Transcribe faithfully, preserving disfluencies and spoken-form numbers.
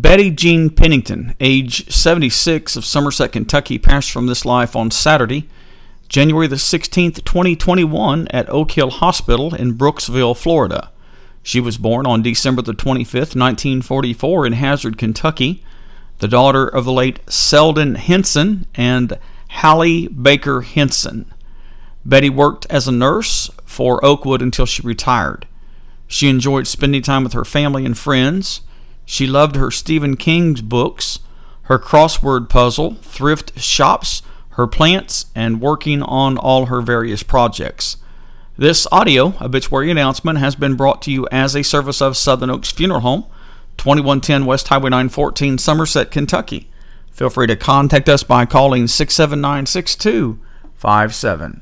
Betty Jean Pennington, age seventy-six, of Somerset, Kentucky, passed from this life on Saturday, January the sixteenth, twenty twenty-one, at Oak Hill Hospital in Brooksville, Florida. She was born on December the twenty-fifth, nineteen forty-four, in Hazard, Kentucky, the daughter of the late Selden Henson and Hallie Baker Henson. Betty worked as a nurse for Oakwood until she retired. She enjoyed spending time with her family and friends. She loved her Stephen King's books, her crossword puzzle, thrift shops, her plants, and working on all her various projects. This audio obituary announcement has been brought to you as a service of Southern Oaks Funeral Home, twenty-one ten West Highway nine fourteen, Somerset, Kentucky. Feel free to contact us by calling six seven nine, six two five seven.